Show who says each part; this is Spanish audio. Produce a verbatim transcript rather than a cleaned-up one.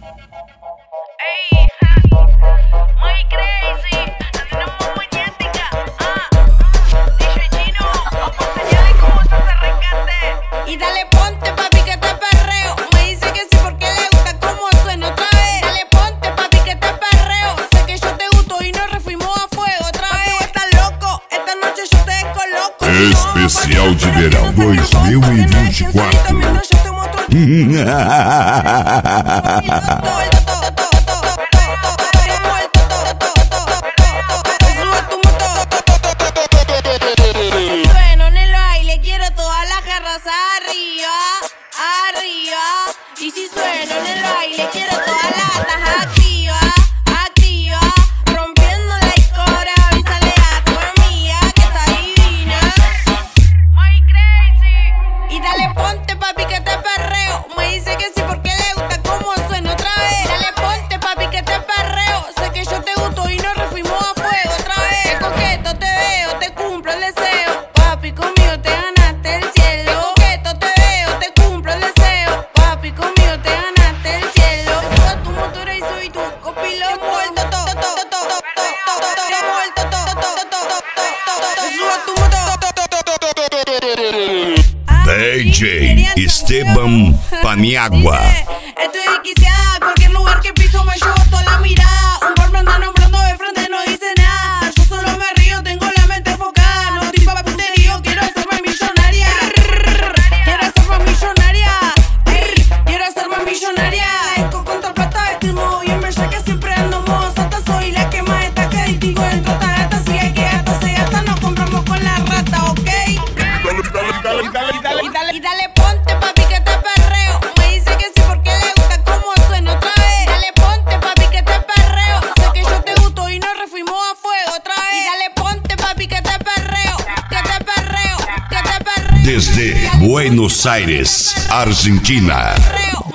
Speaker 1: Ey, muy crazy, así no muy muñeca. Ah, D J Chino, vamos a enseñarle cómo se hace rescate.
Speaker 2: Y dale ponte papi que te perreo. Me dice que sí porque le gusta cómo suena otra vez. Dale ponte papi que te perreo. Sé que yo te gusto y nos refuimos a fuego otra vez. Papi, estás loco, esta noche yo te descoloco.
Speaker 3: Especial de verão dois mil e vinte e quatro.
Speaker 2: Sueno en el baile, quiero todas las garras arriba, arriba. Y si sueno en el baile, quiero todas las gatas activas, activas. Rompiendo la discora, avísale a tu amiga que está divina.
Speaker 1: Muy crazy.
Speaker 2: Y dale ponte papi que te perreo. Me dice que sí porque le gusta cómo suena otra vez. Dale ponte papi que te perreo. Sé que yo te gusto y nos refuimos a fuego otra vez. Qué coqueto te veo, te cumplo el deseo. Papi conmigo te ganaste el cielo. Qué coqueto te veo, te cumplo el deseo. Papi conmigo te ganaste el cielo. Subo a tu motor y soy tu copiloto. Muerto todo, todo, todo, todo, todo, muerto todo, todo, todo, todo. Subo a tu motor.
Speaker 3: D J Esteban Paniagua.
Speaker 2: Estoy desquiciada, cualquier lugar que piso me llevo toda la mirada. Un par me anda nombrando de frente, no dice nada. Yo solo me río, tengo la mente enfocada. No estoy pa' puterío, quiero hacerme millonaria. Quiero hacerme millonaria. Quiero hacerme millonaria. Eco contra plata, vestirme bien bella que siempre ando modo sata. Soy la que más destaca, distingo dentro esta gata. Si hay que gata, se gasta, nos compramos con la rata, ¿ok? Y dale, y dale ponte papi que te perreo. Me dice que sí porque le gusta cómo suena otra vez. Dale ponte papi que te perreo. Sé que yo te gusto y nos refuimos a fuego otra vez. Y dale ponte papi que te perreo. Que te perreo, que te perreo.
Speaker 3: Desde Buenos Aires, Argentina.
Speaker 2: Perreo.